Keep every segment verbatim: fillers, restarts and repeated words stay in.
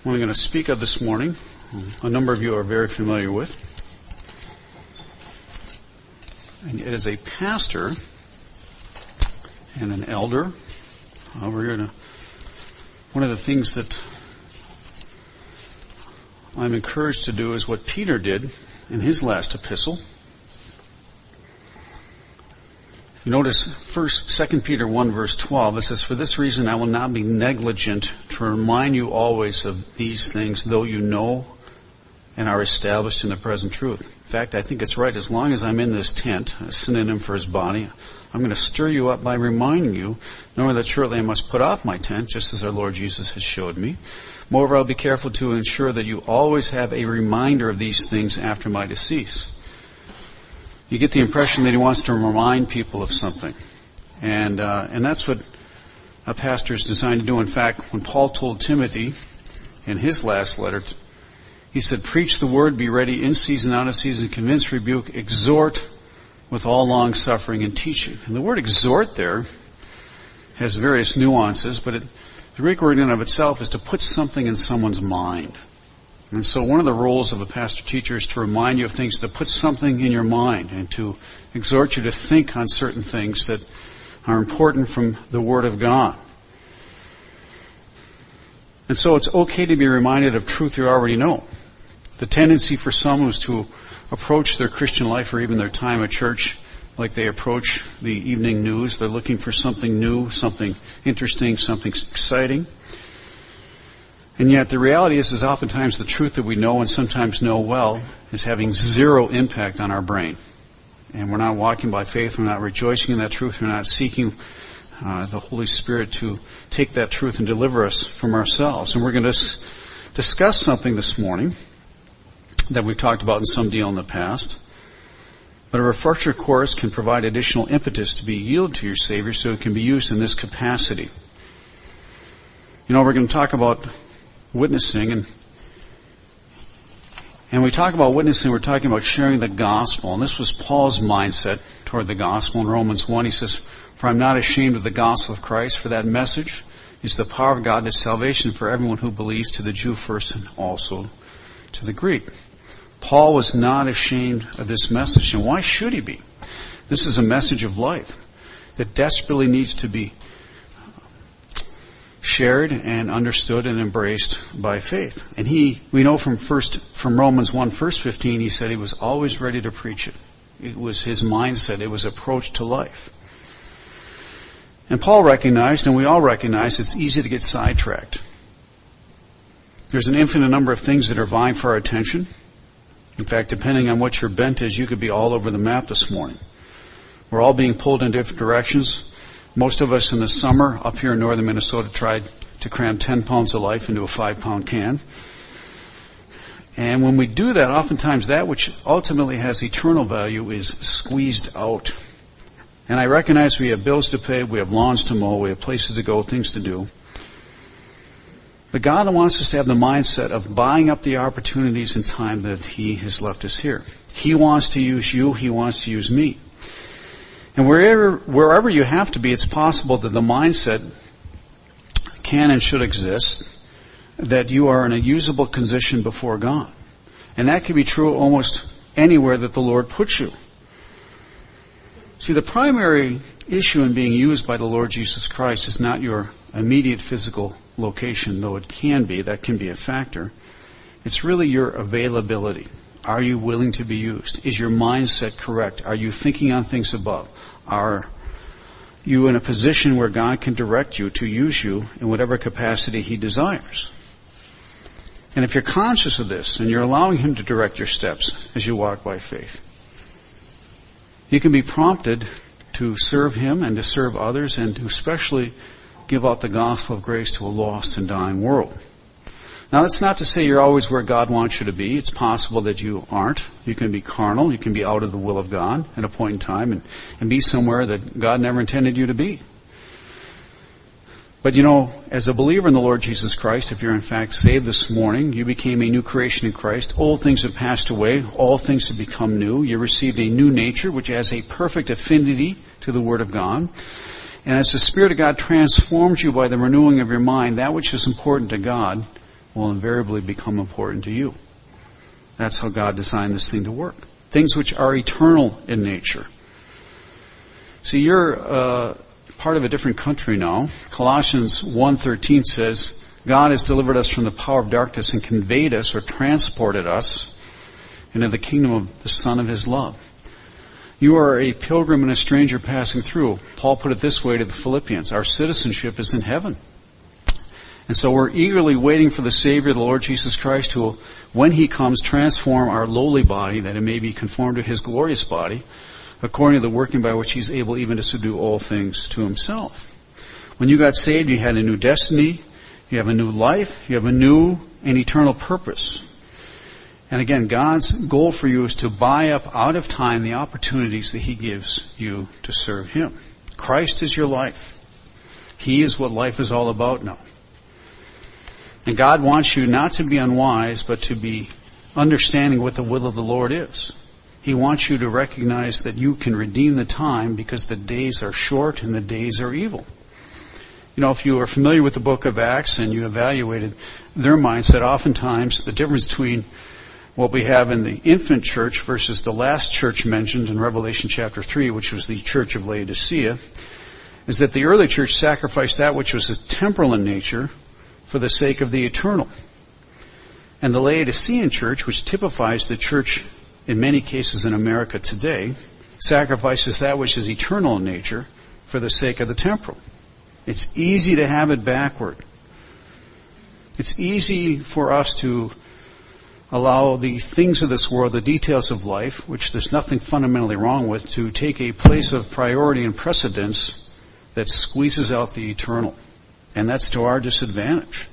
what I'm going to speak of this morning, a number of you are very familiar with. And it is a pastor and an elder. Uh, we're going to, one of the things that I'm encouraged to do is what Peter did in his last epistle. You notice first, Second Peter one verse twelve, it says, "For this reason I will not be negligent to remind you always of these things, though you know and are established in the present truth." In fact, I think it's right. As long as I'm in this tent, a synonym for his body, I'm going to stir you up by reminding you, knowing that shortly I must put off my tent, just as our Lord Jesus has showed me. Moreover, I'll be careful to ensure that you always have a reminder of these things after my decease. You get the impression that he wants to remind people of something. And uh, and that's what a pastor is designed to do. In fact, when Paul told Timothy in his last letter, he said, "Preach the word, be ready in season, out of season, convince, rebuke, exhort with all long suffering and teaching." And the word exhort there has various nuances, but it, the Greek word in and of itself is to put something in someone's mind. And so one of the roles of a pastor teacher is to remind you of things, to put something in your mind and to exhort you to think on certain things that are important from the Word of God. And so it's okay to be reminded of truth you already know. The tendency for some is to approach their Christian life or even their time at church like they approach the evening news. They're looking for something new, something interesting, something exciting. And yet the reality is, is oftentimes the truth that we know and sometimes know well is having zero impact on our brain. And we're not walking by faith, we're not rejoicing in that truth, we're not seeking uh, the Holy Spirit to take that truth and deliver us from ourselves. And we're going to s- discuss something this morning that we've talked about in some deal in the past. But a refresher course can provide additional impetus to be yielded to your Savior so it can be used in this capacity. You know, we're going to talk about witnessing, and and we talk about witnessing, we're talking about sharing the gospel. And this was Paul's mindset toward the gospel. In Romans one, he says, "For I'm not ashamed of the gospel of Christ, for that message is the power of God to salvation for everyone who believes, to the Jew first and also to the Greek." Paul was not ashamed of this message. And why should he be? This is a message of life that desperately needs to be shared and understood and embraced by faith. And he, we know from first, from Romans one, verse fifteen, he said he was always ready to preach it. It was his mindset. It was approach to life. And Paul recognized, and we all recognize, it's easy to get sidetracked. There's an infinite number of things that are vying for our attention. In fact, depending on what your bent is, you could be all over the map this morning. We're all being pulled in different directions. Most of us in the summer up here in northern Minnesota tried to cram ten pounds of life into a five pound can. And when we do that, oftentimes that which ultimately has eternal value is squeezed out. And I recognize we have bills to pay, we have lawns to mow, we have places to go, things to do. But God wants us to have the mindset of buying up the opportunities and time that He has left us here. He wants to use you, He wants to use me. And wherever, wherever you have to be, it's possible that the mindset can and should exist, that you are in a usable position before God. And that can be true almost anywhere that the Lord puts you. See, the primary issue in being used by the Lord Jesus Christ is not your immediate physical location, though it can be, that can be a factor. It's really your availability. Are you willing to be used? Is your mindset correct? Are you thinking on things above? Are you in a position where God can direct you to use you in whatever capacity He desires? And if you're conscious of this and you're allowing Him to direct your steps as you walk by faith, you can be prompted to serve Him and to serve others and to especially give out the gospel of grace to a lost and dying world. Now, that's not to say you're always where God wants you to be. It's possible that you aren't. You can be carnal. You can be out of the will of God at a point in time and, and be somewhere that God never intended you to be. But you know, as a believer in the Lord Jesus Christ, if you're in fact saved this morning, you became a new creation in Christ. Old things have passed away. All things have become new. You received a new nature which has a perfect affinity to the Word of God. And as the Spirit of God transforms you by the renewing of your mind, that which is important to God will invariably become important to you. That's how God designed this thing to work. Things which are eternal in nature. See, you're uh, part of a different country now. Colossians one thirteen says, God has delivered us from the power of darkness and conveyed us or transported us into the kingdom of the Son of His love. You are a pilgrim and a stranger passing through. Paul put it this way to the Philippians, our citizenship is in heaven. And so we're eagerly waiting for the Savior, the Lord Jesus Christ, who will, when He comes, transform our lowly body, that it may be conformed to His glorious body, according to the working by which He's able even to subdue all things to Himself. When you got saved, you had a new destiny, you have a new life, you have a new and eternal purpose. And again, God's goal for you is to buy up out of time the opportunities that He gives you to serve Him. Christ is your life. He is what life is all about now. And God wants you not to be unwise, but to be understanding what the will of the Lord is. He wants you to recognize that you can redeem the time because the days are short and the days are evil. You know, if you are familiar with the book of Acts and you evaluated their mindset, oftentimes the difference between what we have in the infant church versus the last church mentioned in Revelation chapter three, which was the church of Laodicea, is that the early church sacrificed that which was temporal in nature for the sake of the eternal. And the Laodicean church, which typifies the church in many cases in America today, sacrifices that which is eternal in nature for the sake of the temporal. It's easy to have it backward. It's easy for us to allow the things of this world, the details of life, which there's nothing fundamentally wrong with, to take a place of priority and precedence that squeezes out the eternal. And that's to our disadvantage.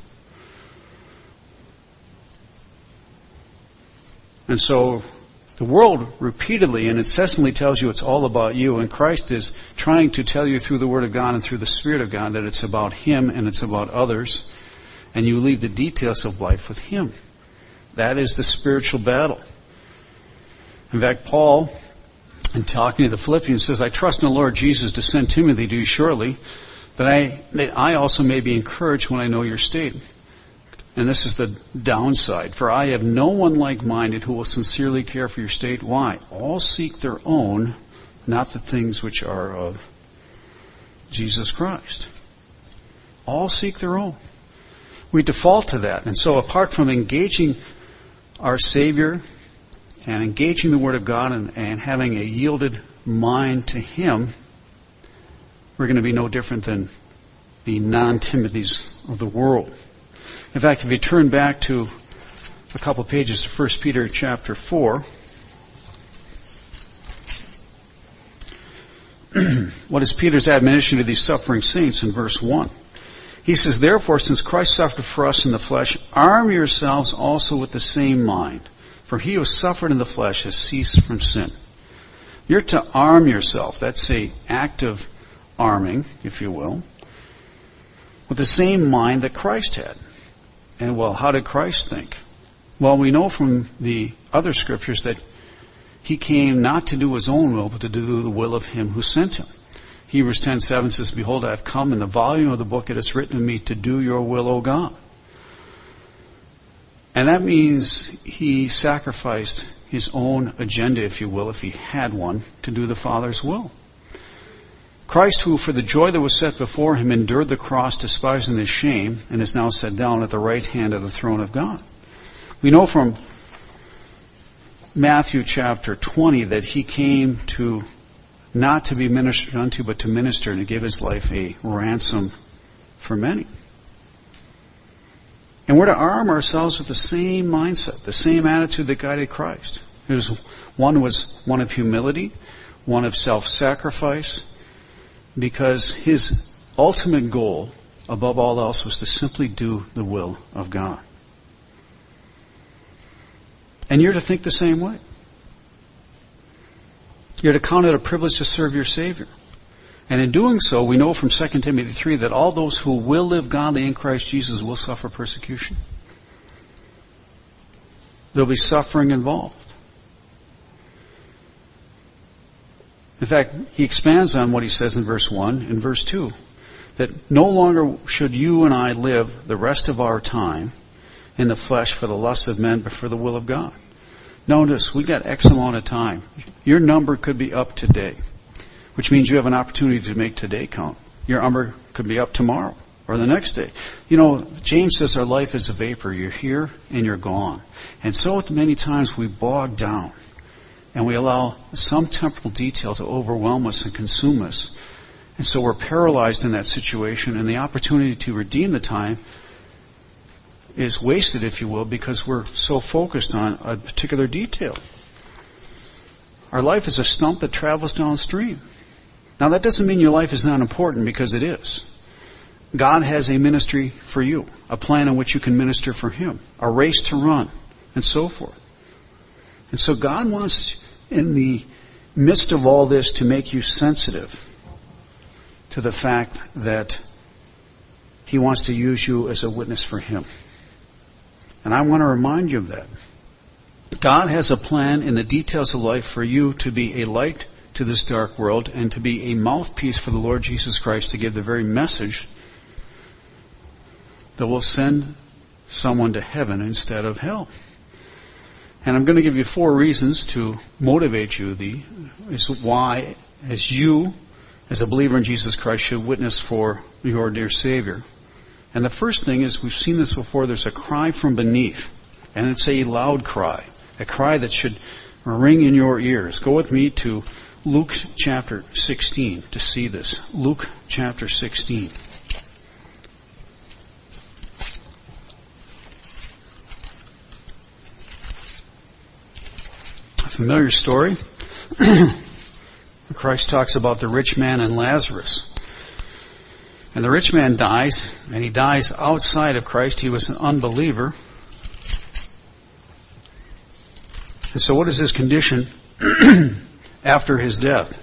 And so the world repeatedly and incessantly tells you it's all about you, and Christ is trying to tell you through the Word of God and through the Spirit of God that it's about Him and it's about others, and you leave the details of life with Him. That is the spiritual battle. In fact, Paul, in talking to the Philippians, says, I trust in the Lord Jesus to send Timothy to you shortly, that I, that I also may be encouraged when I know your state. And this is the downside. For I have no one like-minded who will sincerely care for your state. Why? All seek their own, not the things which are of Jesus Christ. All seek their own. We default to that. And so apart from engaging our Savior and engaging the Word of God and, and having a yielded mind to Him, we're going to be no different than the non-Timothys of the world. In fact, if you turn back to a couple pages to First Peter chapter four, what is Peter's admonition to these suffering saints in verse one? He says, therefore, since Christ suffered for us in the flesh, arm yourselves also with the same mind. For he who suffered in the flesh has ceased from sin. You're to arm yourself. That's an active arming, if you will, with the same mind that Christ had. And well, how did Christ think? Well, we know from the other scriptures that He came not to do His own will, but to do the will of Him who sent Him. Hebrews ten seven says, behold, I have come in the volume of the book it is written of me to do your will, O God. And that means He sacrificed His own agenda, if you will, if He had one, to do the Father's will. Christ, who for the joy that was set before Him endured the cross, despising the shame, and is now set down at the right hand of the throne of God. We know from Matthew chapter twenty that He came to not to be ministered unto, but to minister and to give His life a ransom for many. And we're to arm ourselves with the same mindset, the same attitude that guided Christ. It was, one was one of humility, one of self-sacrifice, because His ultimate goal, above all else, was to simply do the will of God. And you're to think the same way. You're to count it a privilege to serve your Savior. And in doing so, we know from Second Timothy three that all those who will live godly in Christ Jesus will suffer persecution. There'll be suffering involved. In fact, he expands on what he says in verse one and verse two, that no longer should you and I live the rest of our time in the flesh for the lusts of men, but for the will of God. Notice, we got X amount of time. Your number could be up today, which means you have an opportunity to make today count. Your number could be up tomorrow or the next day. You know, James says our life is a vapor. You're here and you're gone. And so many times we bog down and we allow some temporal detail to overwhelm us and consume us. And so we're paralyzed in that situation, and the opportunity to redeem the time is wasted, if you will, because we're so focused on a particular detail. Our life is a stump that travels downstream. Now, that doesn't mean your life is not important, because it is. God has a ministry for you, a plan in which you can minister for Him, a race to run, and so forth. And so God wants, in the midst of all this, to make you sensitive to the fact that He wants to use you as a witness for Him. And I want to remind you of that. God has a plan in the details of life for you to be a light to this dark world and to be a mouthpiece for the Lord Jesus Christ, to give the very message that will send someone to heaven instead of hell. And I'm going to give you four reasons to motivate you, the is why, as you, as a believer in Jesus Christ, should witness for your dear Savior. And the first thing is, we've seen this before, there's a cry from beneath. And it's a loud cry. A cry that should ring in your ears. Go with me to Luke chapter sixteen to see this. Luke chapter sixteen. A familiar story. Christ talks about the rich man and Lazarus. And the rich man dies, and he dies outside of Christ. He was an unbeliever. And so what is his condition after his death?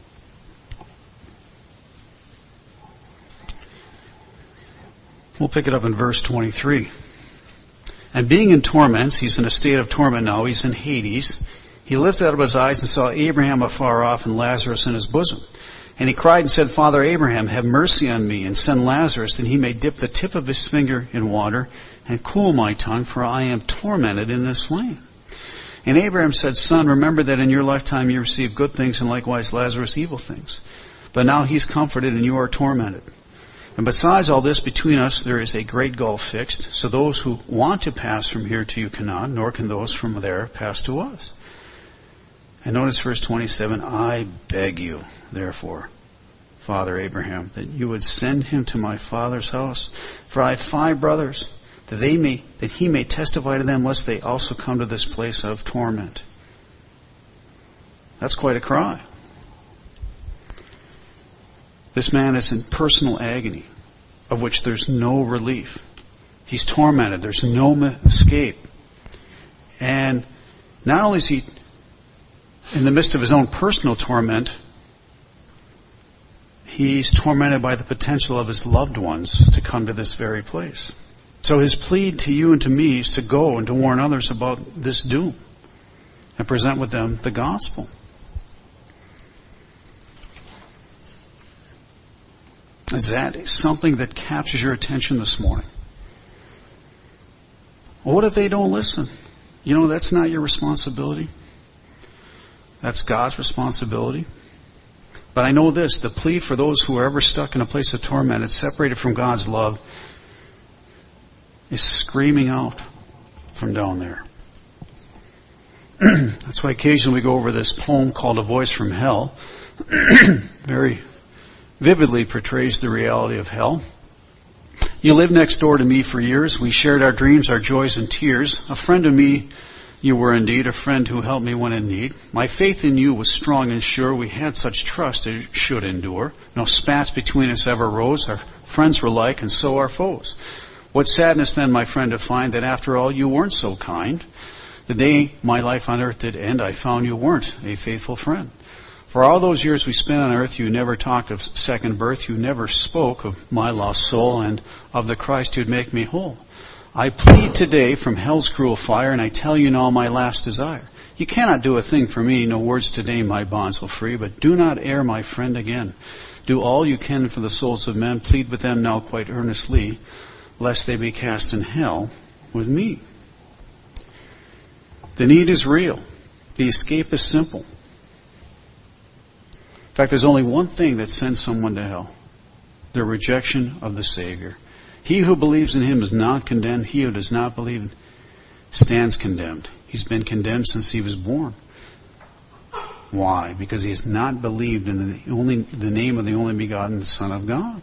We'll pick it up in verse twenty-three. And being in torments, he's in a state of torment now, he's in Hades. He lifted up his eyes and saw Abraham afar off and Lazarus in his bosom. And he cried and said, Father Abraham, have mercy on me, and send Lazarus, that he may dip the tip of his finger in water and cool my tongue, for I am tormented in this flame. And Abraham said, Son, remember that in your lifetime you received good things, and likewise Lazarus evil things. But now he's comforted, and you are tormented. And besides all this, between us there is a great gulf fixed, so those who want to pass from here to you cannot, nor can those from there pass to us. And notice verse twenty-seven, I beg you, therefore, Father Abraham, that you would send him to my father's house, for I have five brothers, that they may, that he may testify to them, lest they also come to this place of torment. That's quite a cry. This man is in personal agony, of which there's no relief. He's tormented. There's no escape. And not only is he in the midst of his own personal torment, he's tormented by the potential of his loved ones to come to this very place. So his plea to you and to me is to go and to warn others about this doom and present with them the gospel. Is that something that captures your attention this morning? Well, what if they don't listen? You know, that's not your responsibility. That's God's responsibility. But I know this, the plea for those who are ever stuck in a place of torment, it's separated from God's love, is screaming out from down there. That's why occasionally we go over this poem called A Voice from Hell. Very vividly portrays the reality of hell. You lived next door to me for years. We shared our dreams, our joys, and tears. A friend of me you were indeed, a friend who helped me when in need. My faith in you was strong and sure. We had such trust it should endure. No spats between us ever rose. Our friends were like, and so our foes. What sadness then, my friend, to find that after all you weren't so kind. The day my life on earth did end, I found you weren't a faithful friend. For all those years we spent on earth, you never talked of second birth. You never spoke of my lost soul and of the Christ who'd make me whole. I plead today from hell's cruel fire, and I tell you now my last desire. You cannot do a thing for me, no words today my bonds will free, but do not err, my friend, again. Do all you can for the souls of men, plead with them now quite earnestly, lest they be cast in hell with me. The need is real. The escape is simple. In fact, there's only one thing that sends someone to hell: their rejection of the Savior. He who believes in him is not condemned. He who does not believe stands condemned. He's been condemned since he was born. Why? Because he has not believed in the only the name of the only begotten Son of God.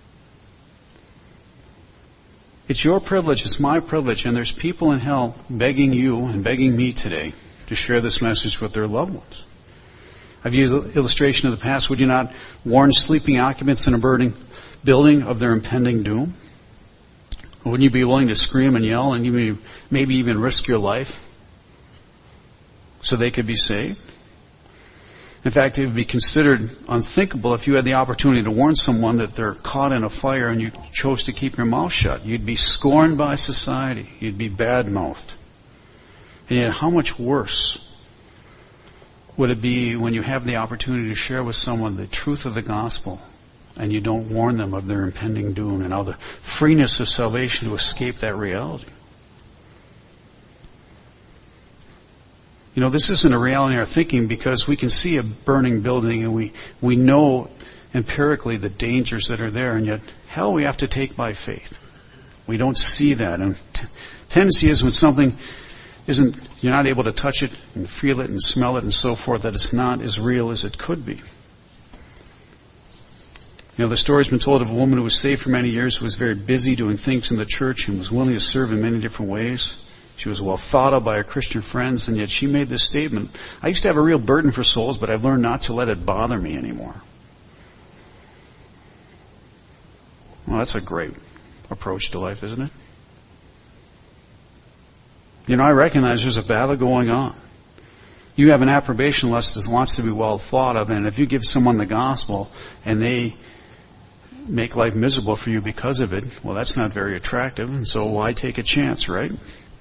It's your privilege, it's my privilege, and there's people in hell begging you and begging me today to share this message with their loved ones. I've used an illustration of the past. Would you not warn sleeping occupants in a burning building of their impending doom? Or wouldn't you be willing to scream and yell and even, maybe even risk your life so they could be saved? In fact, it would be considered unthinkable if you had the opportunity to warn someone that they're caught in a fire and you chose to keep your mouth shut. You'd be scorned by society. You'd be bad-mouthed. And yet, how much worse would it be when you have the opportunity to share with someone the truth of the gospel and you don't warn them of their impending doom and how the freeness of salvation to escape that reality? You know, this isn't a reality in our thinking because we can see a burning building and we, we know empirically the dangers that are there, and yet hell we have to take by faith. We don't see that. And t- tendency is when something isn't, you're not able to touch it and feel it and smell it and so forth, that it's not as real as it could be. You know, the story's been told of a woman who was saved for many years, who was very busy doing things in the church and was willing to serve in many different ways. She was well thought of by her Christian friends, and yet she made this statement: I used to have a real burden for souls, but I've learned not to let it bother me anymore. Well, that's a great approach to life, isn't it? You know, I recognize there's a battle going on. You have an approbation list that wants to be well thought of, and if you give someone the gospel and they make life miserable for you because of it, well, that's not very attractive, and so why take a chance, right?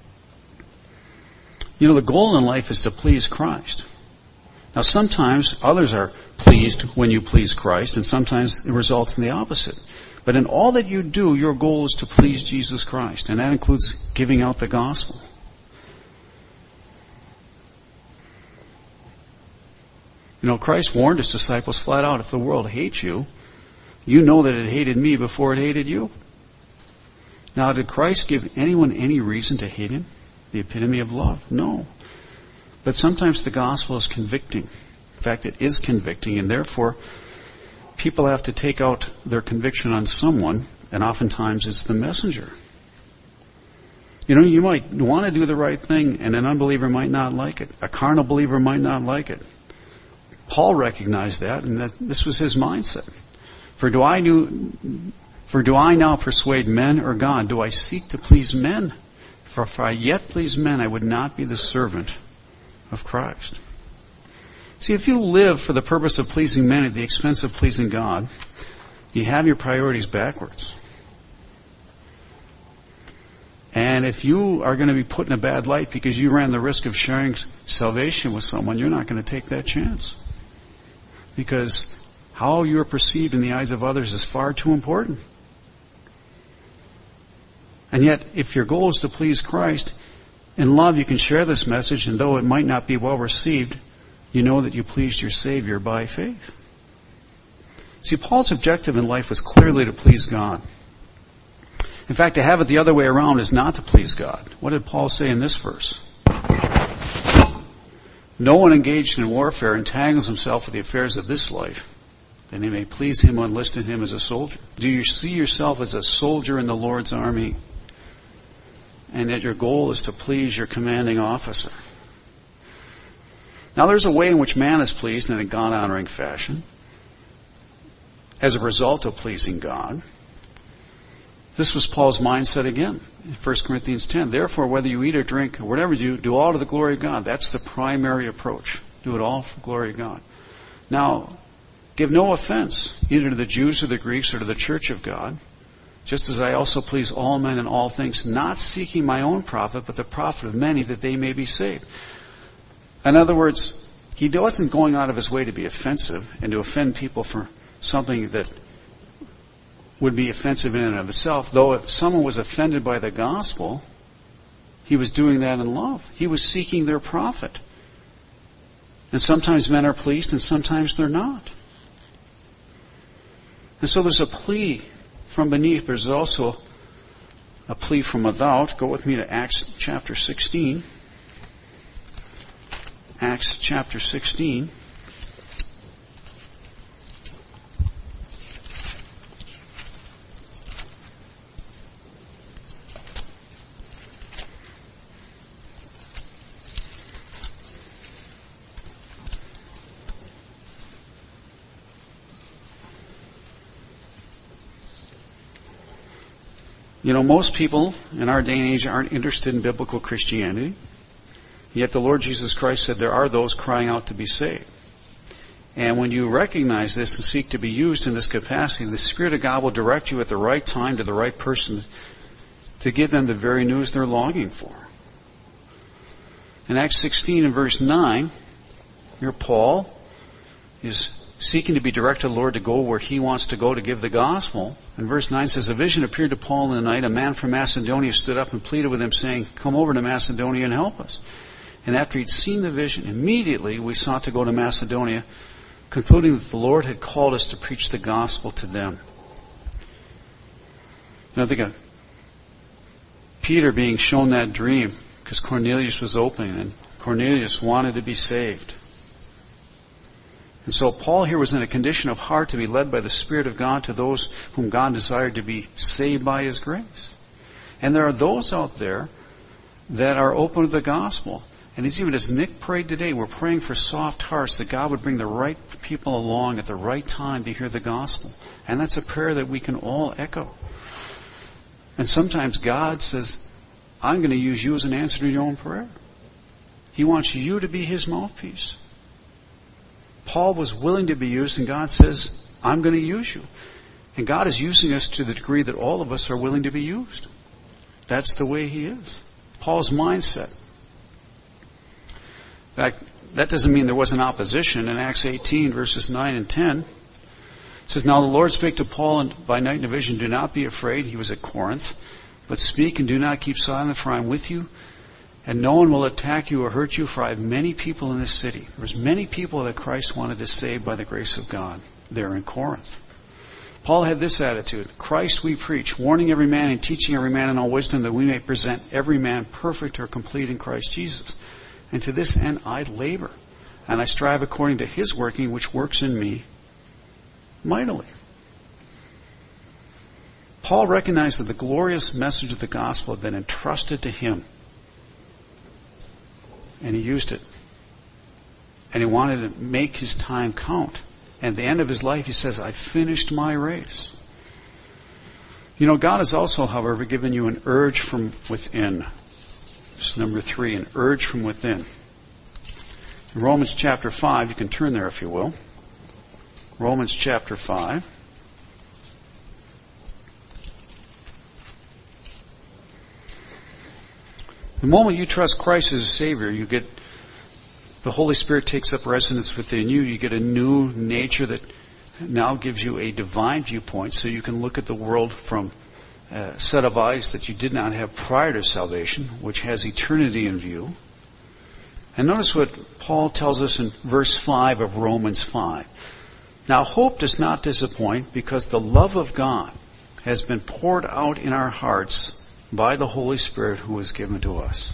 You know, the goal in life is to please Christ. Now, sometimes others are pleased when you please Christ, and sometimes it results in the opposite. But in all that you do, your goal is to please Jesus Christ, and that includes giving out the gospel. You know, Christ warned his disciples flat out, if the world hates you, you know that it hated me before it hated you. Now, did Christ give anyone any reason to hate him? The epitome of love? No. But sometimes the gospel is convicting. In fact, it is convicting, and therefore people have to take out their conviction on someone, and oftentimes it's the messenger. You know, you might want to do the right thing, and an unbeliever might not like it. A carnal believer might not like it. Paul recognized that, and that this was his mindset. For do I do, for do I now persuade men or God? Do I seek to please men? For if I yet please men, I would not be the servant of Christ. See, if you live for the purpose of pleasing men at the expense of pleasing God, you have your priorities backwards. And if you are going to be put in a bad light because you ran the risk of sharing salvation with someone, you're not going to take that chance. Because how you are perceived in the eyes of others is far too important. And yet, if your goal is to please Christ, in love you can share this message, and though it might not be well received, you know that you pleased your Savior by faith. See, Paul's objective in life was clearly to please God. In fact, to have it the other way around is not to please God. What did Paul say in this verse? No one engaged in warfare entangles himself with the affairs of this life, that he may please him who enlisted him as a soldier. Do you see yourself as a soldier in the Lord's army, and that your goal is to please your commanding officer? Now, there's a way in which man is pleased in a God-honoring fashion as a result of pleasing God. This was Paul's mindset again in First Corinthians ten. Therefore, whether you eat or drink or whatever you do, do all to the glory of God. That's the primary approach. Do it all for the glory of God. Now, give no offense either to the Jews or the Greeks or to the church of God, just as I also please all men in all things, not seeking my own profit, but the profit of many, that they may be saved. In other words, he wasn't going out of his way to be offensive and to offend people for something that would be offensive in and of itself. Though if someone was offended by the gospel, he was doing that in love. He was seeking their profit. And sometimes men are pleased and sometimes they're not. And so there's a plea from beneath. There's also a plea from without. Go with me to Acts chapter sixteen. Acts chapter sixteen. You know, most people in our day and age aren't interested in biblical Christianity. Yet the Lord Jesus Christ said there are those crying out to be saved. And when you recognize this and seek to be used in this capacity, the Spirit of God will direct you at the right time to the right person to give them the very news they're longing for. In Acts sixteen and verse nine, here Paul is seeking to be directed of the Lord to go where he wants to go to give the gospel. And verse nine says, a vision appeared to Paul in the night. A man from Macedonia stood up and pleaded with him, saying, come over to Macedonia and help us. And after he'd seen the vision, immediately we sought to go to Macedonia, concluding that the Lord had called us to preach the gospel to them. And I think of Peter being shown that dream because Cornelius was opening, and Cornelius wanted to be saved. And so Paul here was in a condition of heart to be led by the Spirit of God to those whom God desired to be saved by His grace. And there are those out there that are open to the gospel. And it's even as Nick prayed today, we're praying for soft hearts that God would bring the right people along at the right time to hear the gospel. And that's a prayer that we can all echo. And sometimes God says, I'm going to use you as an answer to your own prayer. He wants you to be His mouthpiece. Paul was willing to be used, and God says, I'm going to use you. And God is using us to the degree that all of us are willing to be used. That's the way He is. Paul's mindset. In fact, that doesn't mean there wasn't opposition. In Acts eighteen, verses nine and ten, it says, now the Lord spake to Paul by night in a vision, do not be afraid. He was at Corinth. But speak and do not keep silent, for I am with you. And no one will attack you or hurt you, for I have many people in this city. There was many people that Christ wanted to save by the grace of God there in Corinth. Paul had this attitude, Christ we preach, warning every man and teaching every man in all wisdom, that we may present every man perfect or complete in Christ Jesus. And to this end I labor, and I strive according to His working, which works in me mightily. Paul recognized that the glorious message of the gospel had been entrusted to him. And he used it. And he wanted to make his time count. And at the end of his life, he says, I finished my race. You know, God has also, however, given you an urge from within. This is number three, an urge from within. In Romans chapter five, you can turn there if you will. Romans chapter five. The moment you trust Christ as a Savior, you get, the Holy Spirit takes up residence within you. You get a new nature that now gives you a divine viewpoint, so you can look at the world from a set of eyes that you did not have prior to salvation, which has eternity in view. And notice what Paul tells us in verse five of Romans five. Now hope does not disappoint, because the love of God has been poured out in our hearts by the Holy Spirit who was given to us.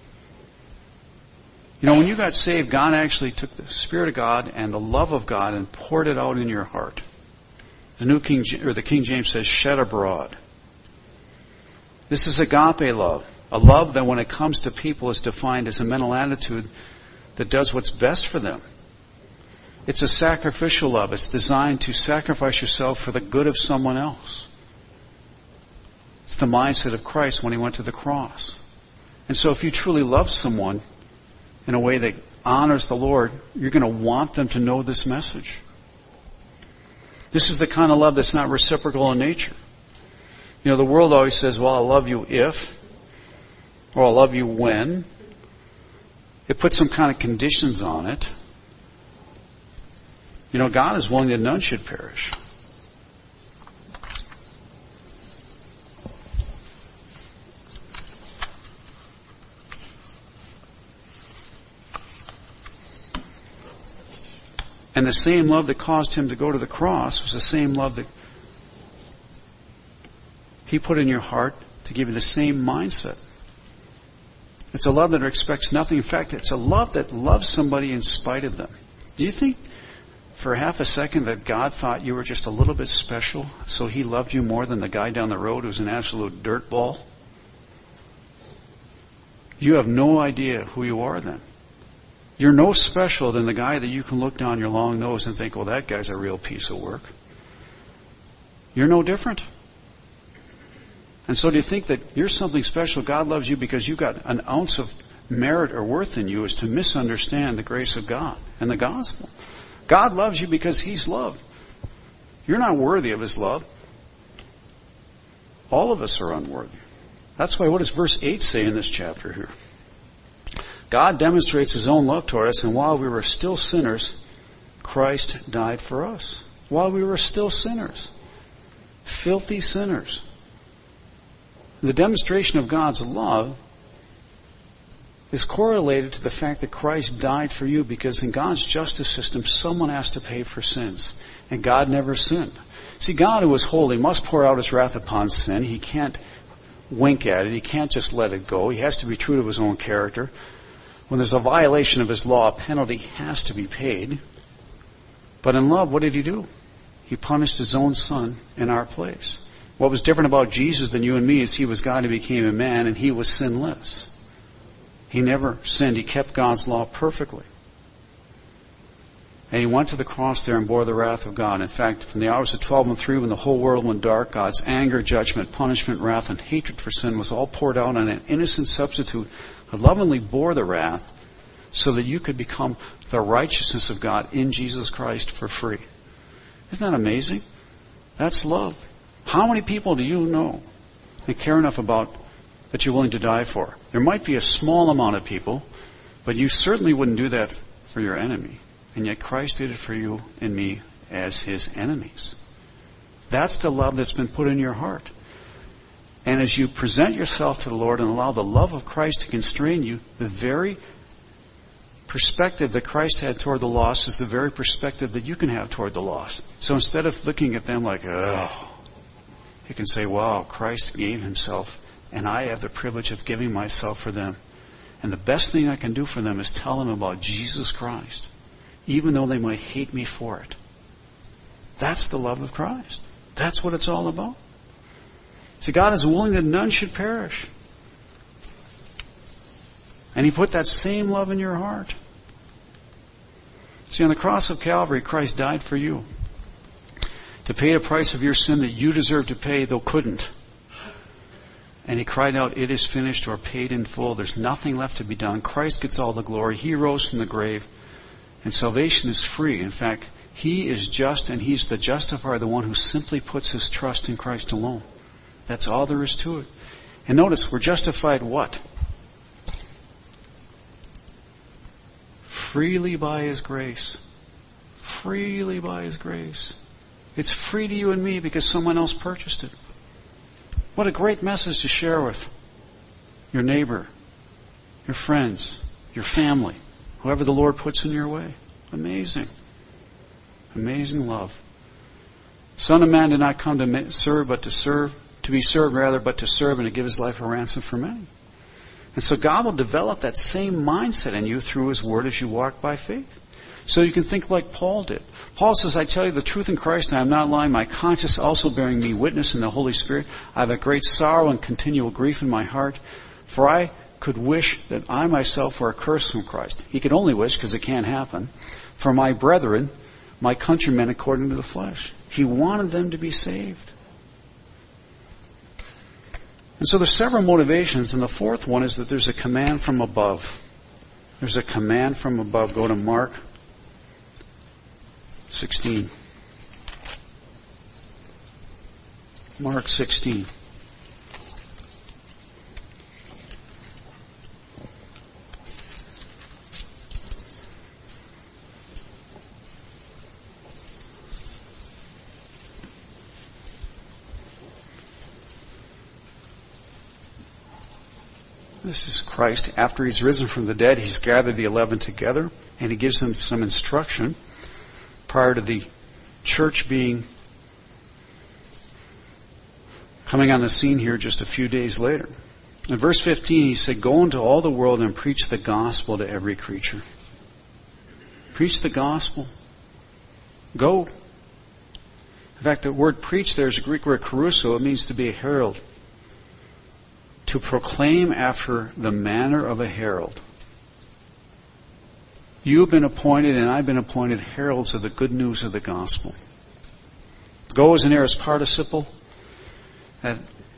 You know, when you got saved, God actually took the Spirit of God and the love of God and poured it out in your heart. The New King, or the King James says, shed abroad. This is agape love. A love that when it comes to people is defined as a mental attitude that does what's best for them. It's a sacrificial love. It's designed to sacrifice yourself for the good of someone else. It's the mindset of Christ when He went to the cross. And so if you truly love someone in a way that honors the Lord, you're going to want them to know this message. This is the kind of love that's not reciprocal in nature. You know, the world always says, well, I'll love you if, or I'll love you when. It puts some kind of conditions on it. You know, God is willing that none should perish. And the same love that caused him to go to the cross was the same love that he put in your heart to give you the same mindset. It's a love that expects nothing. In fact, it's a love that loves somebody in spite of them. Do you think for half a second that God thought you were just a little bit special, so he loved you more than the guy down the road who's an absolute dirtball? You have no idea who you are then. You're no special than the guy that you can look down your long nose and think, well, that guy's a real piece of work. You're no different. And so do you think that you're something special? God loves you because you've got an ounce of merit or worth in you is to misunderstand the grace of God and the gospel. God loves you because he's love. You're not worthy of his love. All of us are unworthy. That's why, what does verse eight say in this chapter here? God demonstrates his own love toward us, and while we were still sinners, Christ died for us. While we were still sinners. Filthy sinners. The demonstration of God's love is correlated to the fact that Christ died for you, because in God's justice system, someone has to pay for sins. And God never sinned. See, God, who is holy, must pour out his wrath upon sin. He can't wink at it. He can't just let it go. He has to be true to his own character. When there's a violation of his law, a penalty has to be paid. But in love, what did he do? He punished his own son in our place. What was different about Jesus than you and me is he was God who became a man, and he was sinless. He never sinned. He kept God's law perfectly. And he went to the cross there and bore the wrath of God. In fact, from the hours of twelve and three, when the whole world went dark, God's anger, judgment, punishment, wrath, and hatred for sin was all poured out on an innocent substitute who lovingly bore the wrath so that you could become the righteousness of God in Jesus Christ for free. Isn't that amazing? That's love. How many people do you know and care enough about that you're willing to die for? There might be a small amount of people, but you certainly wouldn't do that for your enemy. And yet Christ did it for you and me as his enemies. That's the love that's been put in your heart. And as you present yourself to the Lord and allow the love of Christ to constrain you, the very perspective that Christ had toward the lost is the very perspective that you can have toward the lost. So instead of looking at them like, oh, you can say, wow, Christ gave himself, and I have the privilege of giving myself for them. And the best thing I can do for them is tell them about Jesus Christ, even though they might hate me for it. That's the love of Christ. That's what it's all about. See, God is willing that none should perish. And he put that same love in your heart. See, on the cross of Calvary, Christ died for you to pay the price of your sin that you deserve to pay, though couldn't. And he cried out, it is finished, or paid in full. There's nothing left to be done. Christ gets all the glory. He rose from the grave. And salvation is free. In fact, he is just, and he's the justifier, the one who simply puts his trust in Christ alone. That's all there is to it. And notice, we're justified what? Freely by his grace. Freely by his grace. It's free to you and me because someone else purchased it. What a great message to share with your neighbor, your friends, your family, whoever the Lord puts in your way. Amazing. Amazing love. Son of Man did not come to serve, but to serve, to be served rather, but to serve and to give his life a ransom for many. And so God will develop that same mindset in you through his word as you walk by faith. So you can think like Paul did. Paul says, I tell you the truth in Christ, I am not lying. My conscience also bearing me witness in the Holy Spirit. I have a great sorrow and continual grief in my heart. For I could wish that I myself were accursed from Christ. He could only wish because it can't happen. For my brethren, my countrymen according to the flesh. He wanted them to be saved. And so there's several motivations, and the fourth one is that there's a command from above. There's a command from above. Go to Mark sixteen. Mark sixteen. This is Christ. After he's risen from the dead, he's gathered the eleven together, and he gives them some instruction. prior to the church being coming on the scene here just a few days later. In verse fifteen, he said, "Go into all the world and preach the gospel to every creature." Preach the gospel. Go. In fact, the word preach there is a Greek word kerusso. It means to be a herald. To proclaim after the manner of a herald. You've been appointed and I've been appointed heralds of the good news of the gospel. Go is an aorist participle that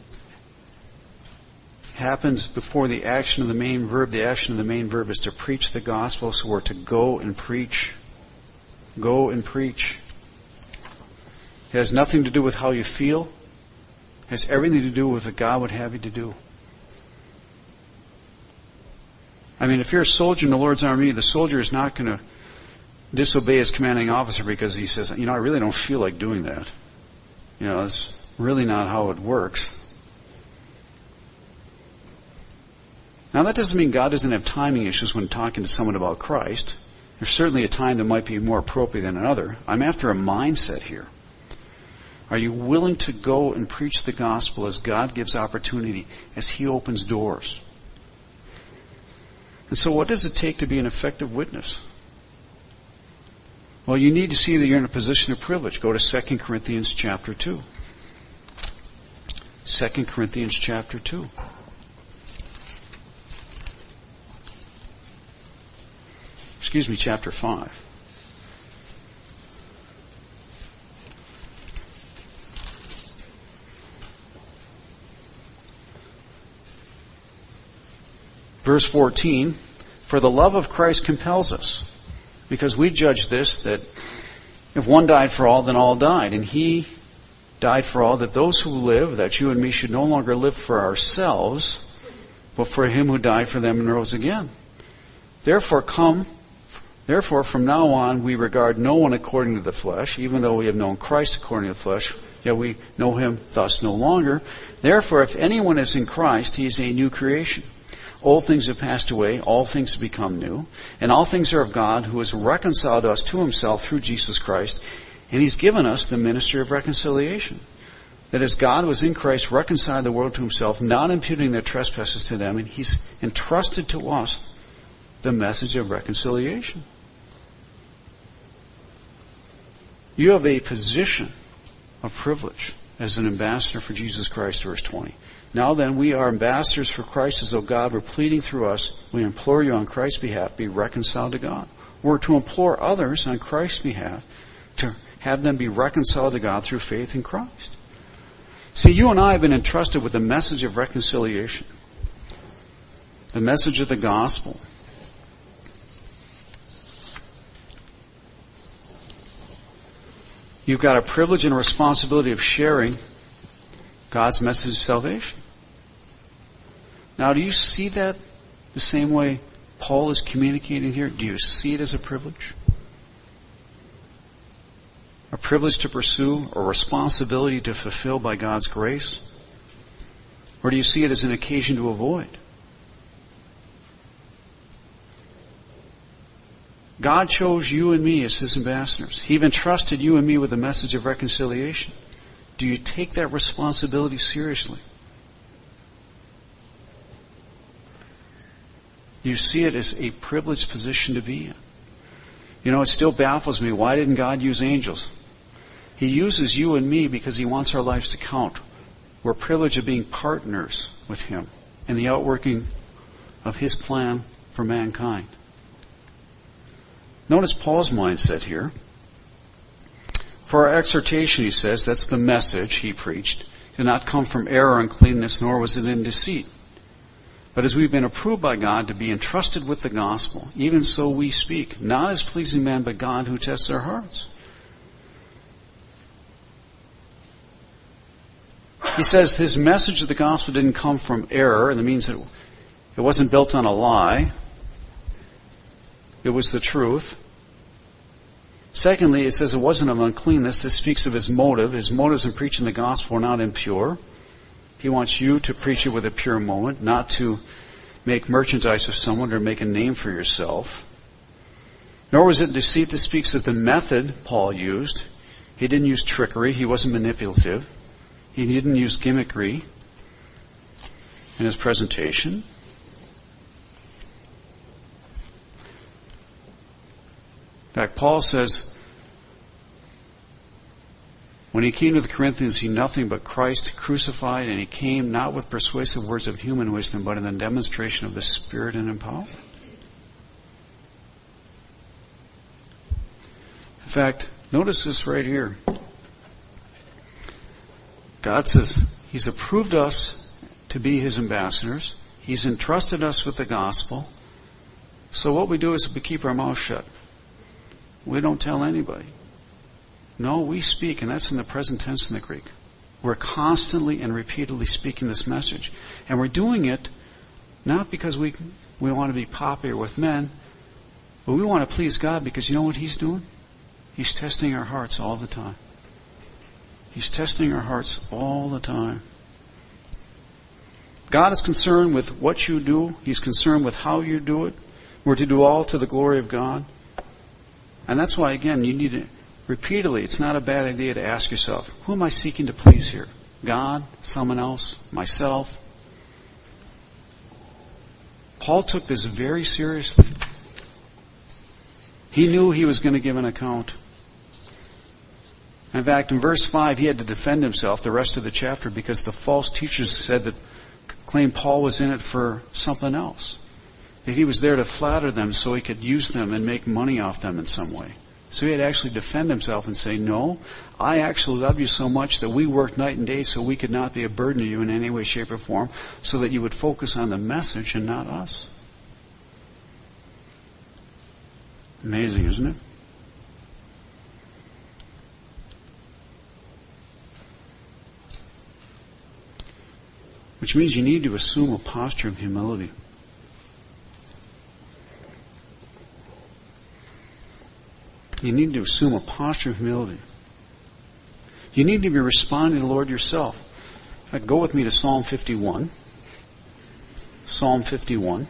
happens before the action of the main verb. The action of the main verb is to preach the gospel, so we're to go and preach. Go and preach. It has nothing to do with how you feel. It has everything to do with what God would have you to do. I mean, if you're a soldier in the Lord's army, the soldier is not going to disobey his commanding officer because he says, you know, I really don't feel like doing that. You know, it's really not how it works. Now, that doesn't mean God doesn't have timing issues when talking to someone about Christ. There's certainly a time that might be more appropriate than another. I'm after a mindset here. Are you willing to go and preach the gospel as God gives opportunity, as He opens doors? And so what does it take to be an effective witness? Well, you need to see that you're in a position of privilege. Go to Second Corinthians chapter two. Second Corinthians chapter two. Excuse me, chapter five. Verse fourteen, "For the love of Christ compels us, because we judge this, that if one died for all, then all died. And He died for all, that those who live, that you and me, should no longer live for ourselves, but for Him who died for them and rose again. Therefore come, therefore from now on we regard no one according to the flesh, even though we have known Christ according to the flesh, yet we know Him thus no longer. Therefore, if anyone is in Christ, he is a new creation. Old things have passed away, all things have become new, and all things are of God, who has reconciled us to Himself through Jesus Christ, and He's given us the ministry of reconciliation. That as God was in Christ reconciled the world to Himself, not imputing their trespasses to them, and He's entrusted to us the message of reconciliation." You have a position of privilege as an ambassador for Jesus Christ, verse twenty. "Now then, we are ambassadors for Christ, as though God were pleading through us. We implore you on Christ's behalf, be reconciled to God." We're to implore others on Christ's behalf to have them be reconciled to God through faith in Christ. See, you and I have been entrusted with the message of reconciliation, the message of the gospel. You've got a privilege and a responsibility of sharing God's message of salvation. Now, do you see that the same way Paul is communicating here? Do you see it as a privilege? A privilege to pursue, a responsibility to fulfill by God's grace? Or do you see it as an occasion to avoid? God chose you and me as His ambassadors. He even trusted you and me with the message of reconciliation. Do you take that responsibility seriously? You see it as a privileged position to be in. You know, it still baffles me. Why didn't God use angels? He uses you and me because He wants our lives to count. We're privileged of being partners with Him in the outworking of His plan for mankind. Notice Paul's mindset here. For our exhortation, he says, that's the message he preached, did not come from error or uncleanness, nor was it in deceit. But as we've been approved by God to be entrusted with the gospel, even so we speak, not as pleasing men, but God who tests our hearts. He says his message of the gospel didn't come from error, and that means that it wasn't built on a lie. It was the truth. Secondly, it says it wasn't of uncleanness. This speaks of his motive. His motives in preaching the gospel are not impure. He wants you to preach it with a pure moment, not to make merchandise of someone or make a name for yourself. Nor was it deceit that speaks of the method Paul used. He didn't use trickery. He wasn't manipulative. He didn't use gimmickry in his presentation. In fact, Paul says, when he came to the Corinthians, he nothing but Christ crucified, and he came not with persuasive words of human wisdom, but in the demonstration of the Spirit and in power. In fact, notice this right here. God says He's approved us to be His ambassadors. He's entrusted us with the gospel. So what we do is we keep our mouth shut. We don't tell anybody. No, we speak, and that's in the present tense in the Greek. We're constantly and repeatedly speaking this message. And we're doing it not because we we want to be popular with men, but we want to please God because you know what He's doing? He's testing our hearts all the time. He's testing our hearts all the time. God is concerned with what you do. He's concerned with how you do it. We're to do all to the glory of God. And that's why, again, you need to, repeatedly, it's not a bad idea to ask yourself, who am I seeking to please here? God? Someone else? Myself? Paul took this very seriously. He knew he was going to give an account. In fact, in verse five, he had to defend himself the rest of the chapter because the false teachers said that, claimed Paul was in it for something else. That he was there to flatter them so he could use them and make money off them in some way. So he had to actually defend himself and say, no, I actually love you so much that we worked night and day so we could not be a burden to you in any way, shape, or form, so that you would focus on the message and not us. Amazing, isn't it? Which means you need to assume a posture of humility. You need to assume a posture of humility. You need to be responding to the Lord yourself. In fact, go with me to Psalm fifty-one. Psalm fifty-one.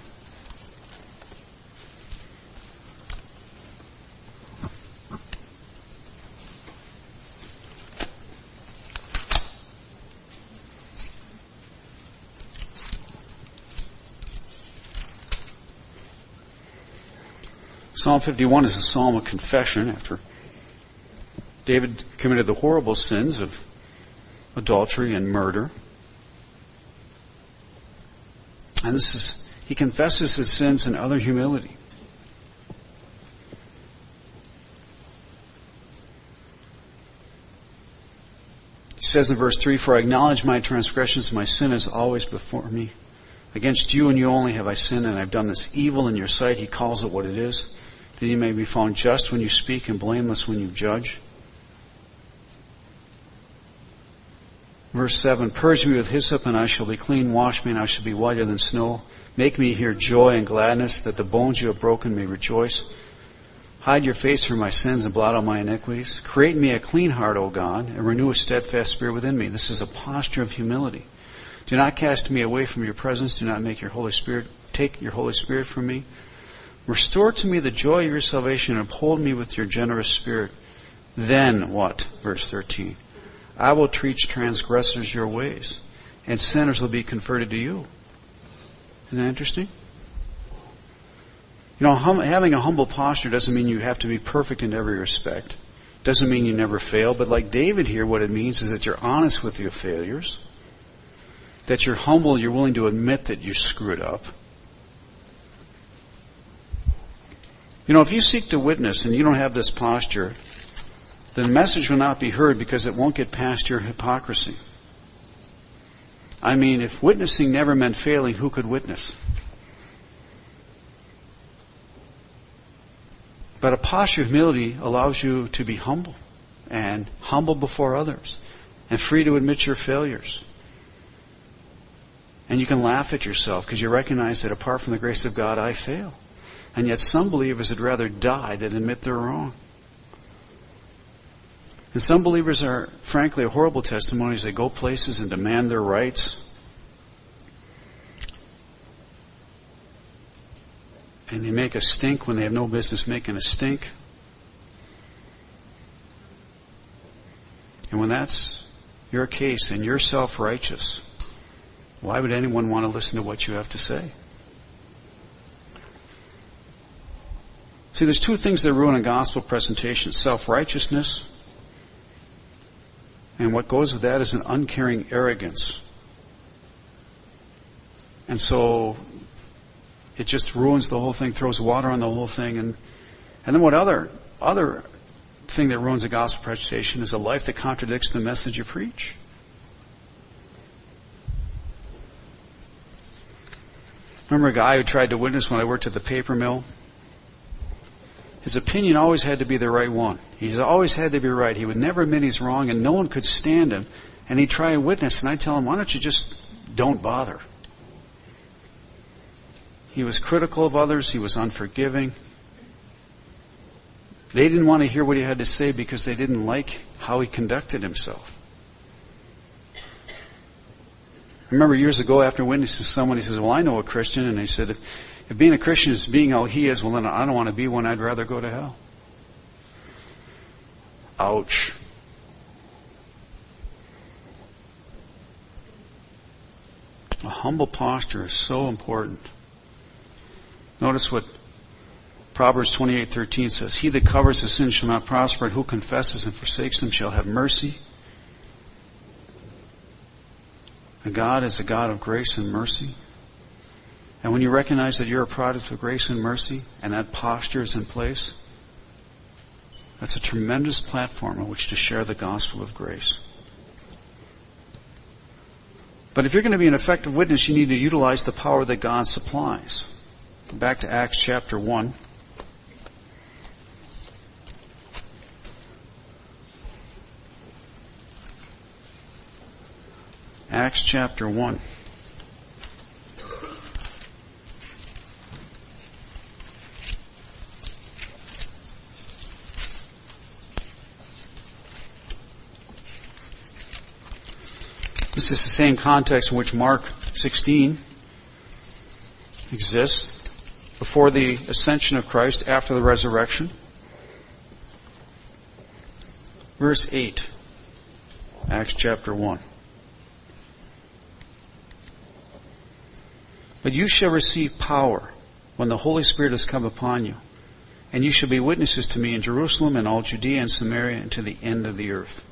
Psalm fifty-one is a psalm of confession after David committed the horrible sins of adultery and murder. And this is, he confesses his sins in utter humility. He says in verse three, for I acknowledge my transgressions, my sin is always before me. Against you and you only have I sinned, and I've done this evil in your sight. He calls it what it is. That you may be found just when you speak and blameless when you judge. Verse seven, purge me with hyssop and I shall be clean. Wash me and I shall be whiter than snow. Make me hear joy and gladness, that the bones you have broken may rejoice. Hide your face from my sins and blot out my iniquities. Create in me a clean heart, O God, and renew a steadfast spirit within me. This is a posture of humility. Do not cast me away from your presence. Do not make your Holy Spirit, take your Holy Spirit from me. Restore to me the joy of your salvation and uphold me with your generous spirit. Then what? Verse thirteen. I will teach transgressors your ways, and sinners will be converted to you. Isn't that interesting? You know, hum, having a humble posture doesn't mean you have to be perfect in every respect. Doesn't mean you never fail. But like David here, what it means is that you're honest with your failures. That you're humble, you're willing to admit that you screwed up. You know, if you seek to witness and you don't have this posture, the message will not be heard because it won't get past your hypocrisy. I mean, if witnessing never meant failing, who could witness? But a posture of humility allows you to be humble and humble before others and free to admit your failures. And you can laugh at yourself because you recognize that apart from the grace of God, I fail. And yet some believers would rather die than admit they're wrong. And some believers are, frankly, horrible testimonies. They go places and demand their rights. And they make a stink when they have no business making a stink. And when that's your case and you're self-righteous, why would anyone want to listen to what you have to say? See, there's two things that ruin a gospel presentation: self-righteousness, and what goes with that is an uncaring arrogance. And so it just ruins the whole thing, throws water on the whole thing. And, and then what other, other thing that ruins a gospel presentation is a life that contradicts the message you preach. Remember a guy who tried to witness when I worked at the paper mill? His opinion always had to be the right one. He's always had to be right. He would never admit he's wrong, and no one could stand him. And he'd try and witness, and I'd tell him, why don't you just don't bother? He was critical of others. He was unforgiving. They didn't want to hear what he had to say because they didn't like how he conducted himself. I remember years ago after witnessing someone, he says, well, I know a Christian. And I said, if, if being a Christian is being how he is, well, then I don't want to be one. I'd rather go to hell. Ouch. A humble posture is so important. Notice what Proverbs twenty-eight thirteen says. He that covers his sin shall not prosper, and who confesses and forsakes them shall have mercy. And God is a God of grace and mercy. And when you recognize that you're a product of grace and mercy, and that posture is in place, that's a tremendous platform on which to share the gospel of grace. But if you're going to be an effective witness, you need to utilize the power that God supplies. Go back to Acts chapter one. Acts chapter one. This is the same context in which Mark sixteen exists. Before the ascension of Christ, after the resurrection. Verse eight. Acts chapter one. But you shall receive power when the Holy Spirit has come upon you, and you shall be witnesses to me in Jerusalem and all Judea and Samaria and to the end of the earth.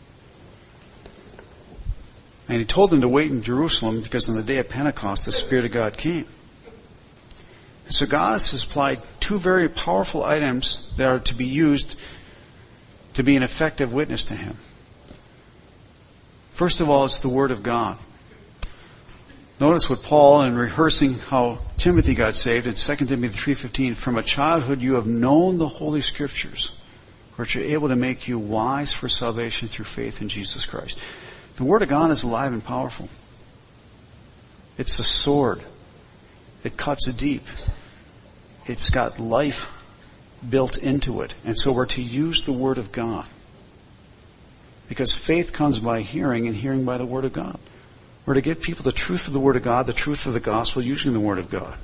And he told them to wait in Jerusalem because on the day of Pentecost the Spirit of God came. And so God has supplied two very powerful items that are to be used to be an effective witness to Him. First of all, it's the Word of God. Notice what Paul, in rehearsing how Timothy got saved in Second Timothy three fifteen, from a childhood you have known the Holy Scriptures, which are able to make you wise for salvation through faith in Jesus Christ. The Word of God is alive and powerful. It's a sword. It cuts deep. It's got life built into it. And so we're to use the Word of God. Because faith comes by hearing, and hearing by the Word of God. We're to get people the truth of the Word of God, the truth of the gospel, using the Word of God.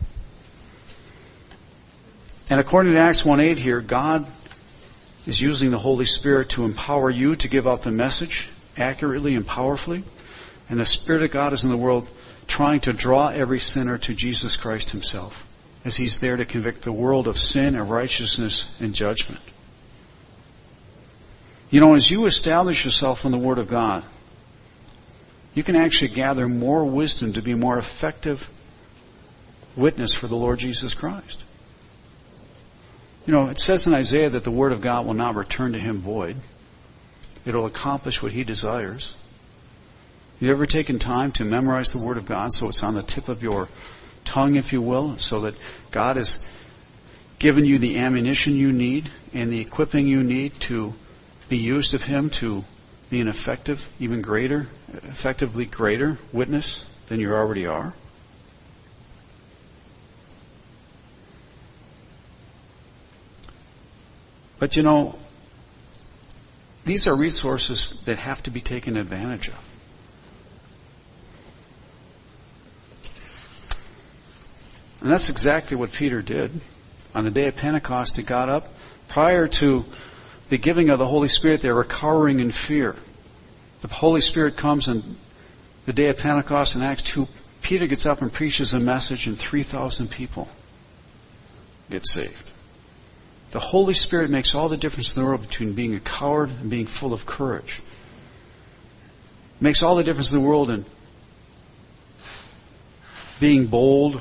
And according to Acts one eight here, God is using the Holy Spirit to empower you to give out the message accurately and powerfully. And the Spirit of God is in the world trying to draw every sinner to Jesus Christ Himself, as He's there to convict the world of sin and righteousness and judgment. You know, as you establish yourself in the Word of God, you can actually gather more wisdom to be a more effective witness for the Lord Jesus Christ. You know, it says in Isaiah that the Word of God will not return to Him void. It'll accomplish what He desires. You ever taken time to memorize the Word of God so it's on the tip of your tongue, if you will, so that God has given you the ammunition you need and the equipping you need to be used of Him to be an effective, even greater, effectively greater witness than you already are? But you know, these are resources that have to be taken advantage of. And that's exactly what Peter did. On the day of Pentecost, he got up. Prior to the giving of the Holy Spirit, they were cowering in fear. The Holy Spirit comes on the day of Pentecost in Acts two. Peter gets up and preaches a message, and three thousand people get saved. The Holy Spirit makes all the difference in the world between being a coward and being full of courage. Makes all the difference in the world in being bold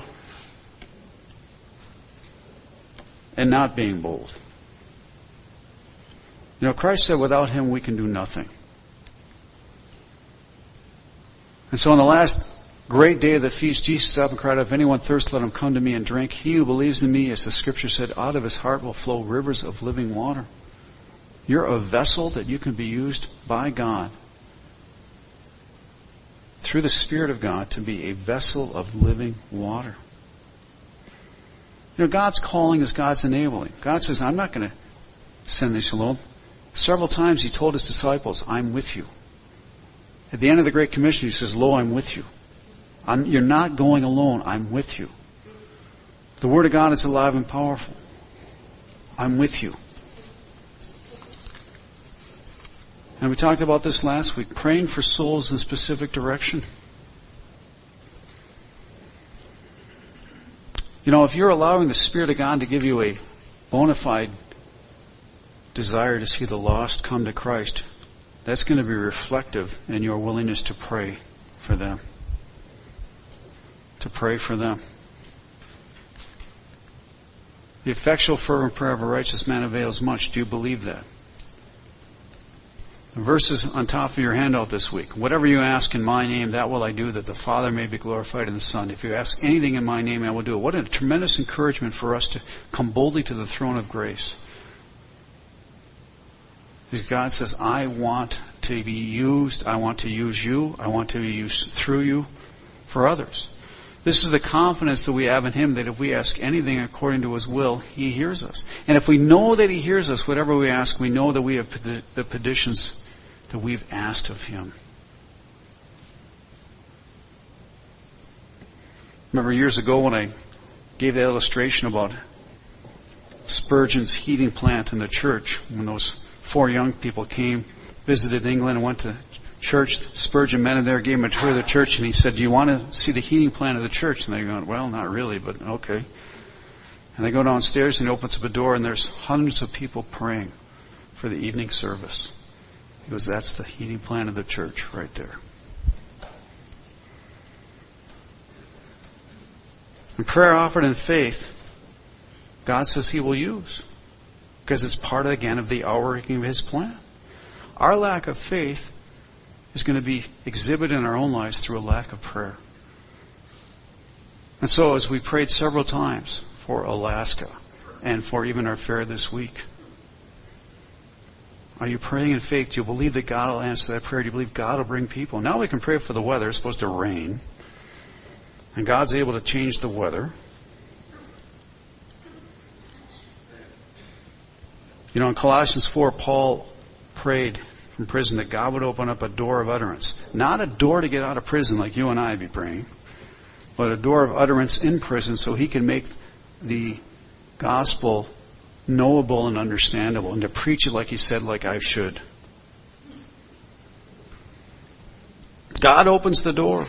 and not being bold. You know, Christ said, without Him we can do nothing. And so on the last great day of the feast, Jesus stood up and cried out, if anyone thirsts, let him come to me and drink. He who believes in me, as the Scripture said, out of his heart will flow rivers of living water. You're a vessel that you can be used by God, through the Spirit of God, to be a vessel of living water. You know, God's calling is God's enabling. God says, I'm not going to send this alone. Several times He told His disciples, I'm with you. At the end of the Great Commission, He says, lo, I'm with you. I'm, you're not going alone. I'm with you. The Word of God is alive and powerful. I'm with you. And we talked about this last week, praying for souls in a specific direction. You know, if you're allowing the Spirit of God to give you a bona fide desire to see the lost come to Christ, that's going to be reflective in your willingness to pray for them. To pray for them. The effectual fervent prayer of a righteous man avails much. Do you believe that? The verses on top of your handout this week. Whatever you ask in my name, that will I do, that the Father may be glorified in the Son. If you ask anything in my name, I will do it. What a tremendous encouragement for us to come boldly to the throne of grace. Because God says, I want to be used. I want to use you. I want to be used through you for others. This is the confidence that we have in Him, that if we ask anything according to His will, He hears us. And if we know that He hears us, whatever we ask, we know that we have the petitions that we've asked of Him. Remember years ago when I gave that illustration about Spurgeon's heating plant in the church, when those four young people came, visited England, and went to church. Spurgeon met him there, gave him a tour of the church, and he said, do you want to see the heating plant of the church? And they go, well, not really, but okay. And they go downstairs, and he opens up a door, and there's hundreds of people praying for the evening service. He goes, that's the heating plant of the church right there. And prayer offered in faith, God says He will use. Because it's part, again, of the outworking of His plan. Our lack of faith is going to be exhibited in our own lives through a lack of prayer. And so as we prayed several times for Alaska and for even our fair this week, are you praying in faith? Do you believe that God will answer that prayer? Do you believe God will bring people? Now we can pray for the weather. It's supposed to rain. And God's able to change the weather. You know, in Colossians four, Paul prayed from prison that God would open up a door of utterance. Not a door to get out of prison like you and I would be praying, but a door of utterance in prison so he can make the gospel knowable and understandable, and to preach it like he said, like I should. God opens the door.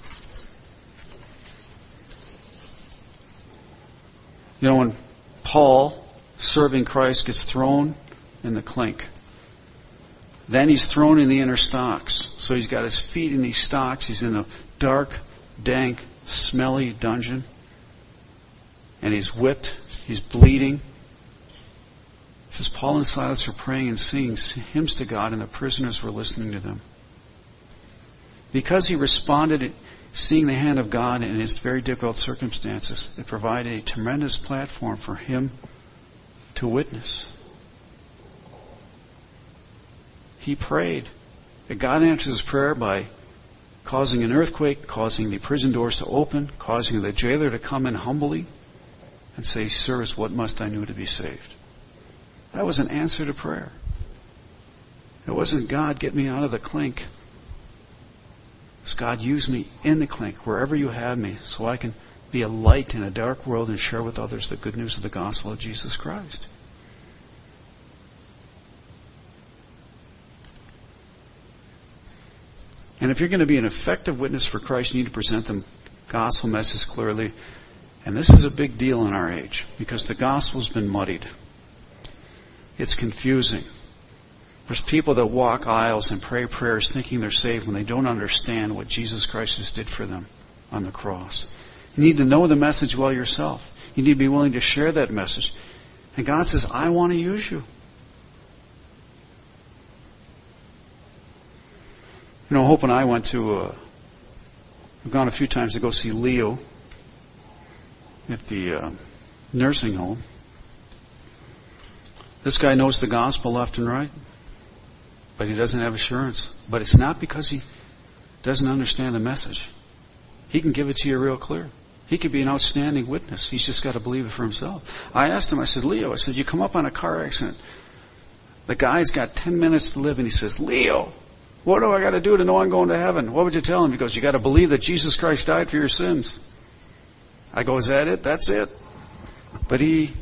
You know, when Paul, serving Christ, gets thrown in the clink, then he's thrown in the inner stocks. So he's got his feet in these stocks. He's in a dark, dank, smelly dungeon. And he's whipped. He's bleeding. It says Paul and Silas were praying and singing hymns to God, and the prisoners were listening to them. Because he responded, seeing the hand of God in his very difficult circumstances, it provided a tremendous platform for him to witness. He prayed. And God answers his prayer by causing an earthquake, causing the prison doors to open, causing the jailer to come in humbly and say, sirs, what must I do to be saved? That was an answer to prayer. It wasn't, God, get me out of the clink. It's, God, use me in the clink, wherever you have me, so I can be a light in a dark world and share with others the good news of the gospel of Jesus Christ. And if you're going to be an effective witness for Christ, you need to present the gospel message clearly. And this is a big deal in our age because the gospel's been muddied. It's confusing. There's people that walk aisles and pray prayers thinking they're saved when they don't understand what Jesus Christ has did for them on the cross. You need to know the message well yourself. You need to be willing to share that message. And God says, I want to use you. You know, Hope and I went to, uh, we've gone a few times to go see Leo at the uh, nursing home. This guy knows the gospel left and right, but he doesn't have assurance. But it's not because he doesn't understand the message. He can give it to you real clear. He could be an outstanding witness. He's just got to believe it for himself. I asked him, I said, Leo, I said, you come up on a car accident. The guy's got ten minutes to live, and he says, Leo, what do I got to do to know I'm going to heaven? What would you tell him? He goes, you got to believe that Jesus Christ died for your sins. I go, is that it? That's it. But he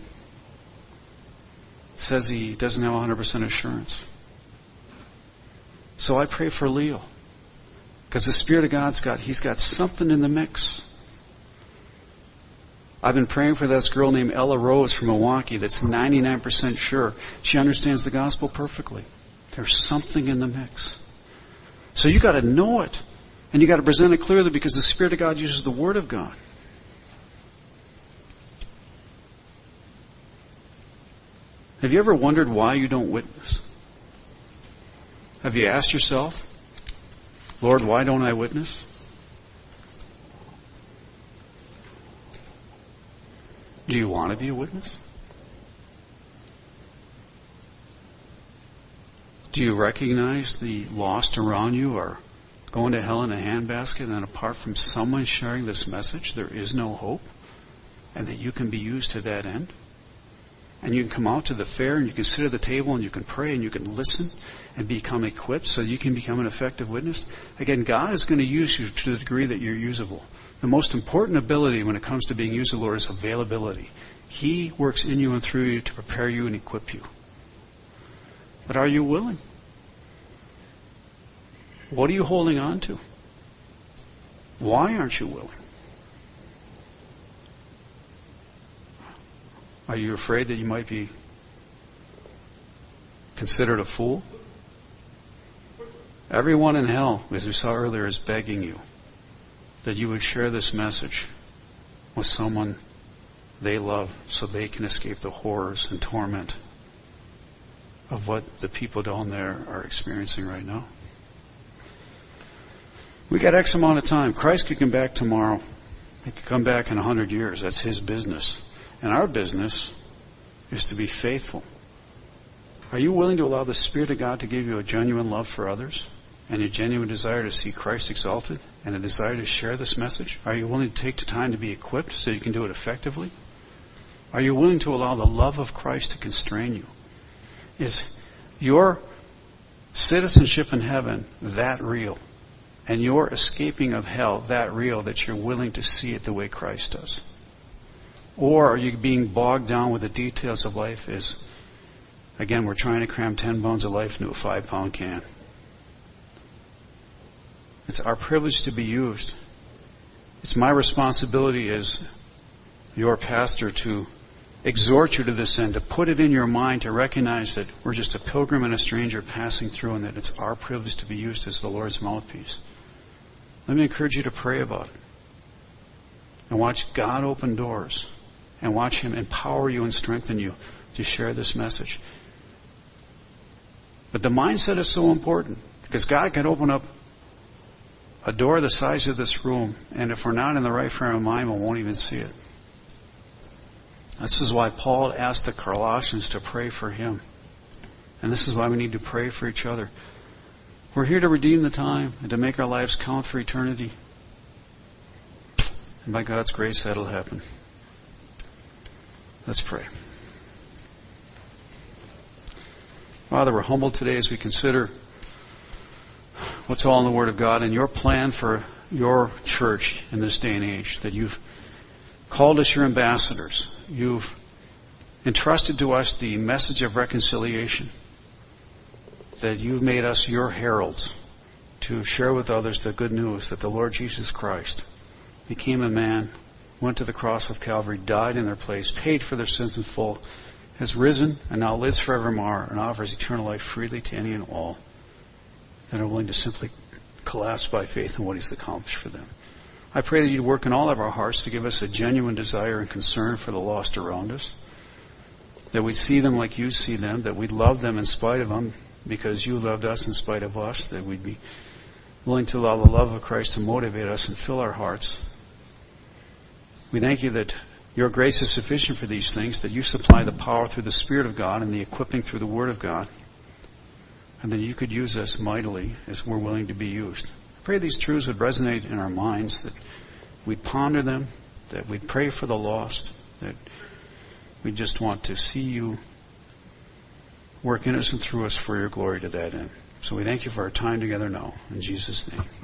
says he doesn't have one hundred percent assurance. So I pray for Leo. Because the Spirit of God's got, he's got something in the mix. I've been praying for this girl named Ella Rose from Milwaukee that's ninety-nine percent sure. She understands the gospel perfectly. There's something in the mix. So you got to know it. And you got to present it clearly because the Spirit of God uses the Word of God. Have you ever wondered why you don't witness? Have you asked yourself, Lord, why don't I witness? Do you want to be a witness? Do you recognize the lost around you are going to hell in a handbasket, and apart from someone sharing this message, there is no hope, and that you can be used to that end? And you can come out to the fair and you can sit at the table and you can pray and you can listen and become equipped so you can become an effective witness? Again, God is going to use you to the degree that you're usable. The most important ability when it comes to being used of the Lord is availability. He works in you and through you to prepare you and equip you. But are you willing? What are you holding on to? Why aren't you willing? Are you afraid that you might be considered a fool? Everyone in hell, as we saw earlier, is begging you that you would share this message with someone they love so they can escape the horrors and torment of what the people down there are experiencing right now. We got X amount of time. Christ could come back tomorrow. He could come back in a hundred years. That's His business. And our business is to be faithful. Are you willing to allow the Spirit of God to give you a genuine love for others and a genuine desire to see Christ exalted and a desire to share this message? Are you willing to take the time to be equipped so you can do it effectively? Are you willing to allow the love of Christ to constrain you? Is your citizenship in heaven that real? And your escaping of hell that real that you're willing to see it the way Christ does? Or are you being bogged down with the details of life as, again, we're trying to cram ten pounds of life into a five pound can? It's our privilege to be used. It's my responsibility as your pastor to exhort you to this end, to put it in your mind, to recognize that we're just a pilgrim and a stranger passing through, and that it's our privilege to be used as the Lord's mouthpiece. Let me encourage you to pray about it. And watch God open doors. And watch Him empower you and strengthen you to share this message. But the mindset is so important, because God can open up a door the size of this room, and if we're not in the right frame of mind, we won't even see it. This is why Paul asked the Colossians to pray for him. And this is why we need to pray for each other. We're here to redeem the time and to make our lives count for eternity. And by God's grace, that'll happen. Let's pray. Father, we're humbled today as we consider what's all in the Word of God and your plan for your church in this day and age, that you've called us your ambassadors. You've entrusted to us the message of reconciliation, that you've made us your heralds to share with others the good news that the Lord Jesus Christ became a man, went to the cross of Calvary, died in their place, paid for their sins in full, has risen and now lives forevermore and offers eternal life freely to any and all that are willing to simply collapse by faith in what he's accomplished for them. I pray that you'd work in all of our hearts to give us a genuine desire and concern for the lost around us, that we'd see them like you see them, that we'd love them in spite of them because you loved us in spite of us, that we'd be willing to allow the love of Christ to motivate us and fill our hearts. We thank you that your grace is sufficient for these things, that you supply the power through the Spirit of God and the equipping through the Word of God, and that you could use us mightily as we're willing to be used. I pray these truths would resonate in our minds, that we'd ponder them, that we'd pray for the lost, that we just want to see you work in us and through us for your glory to that end. So we thank you for our time together now. In Jesus' name.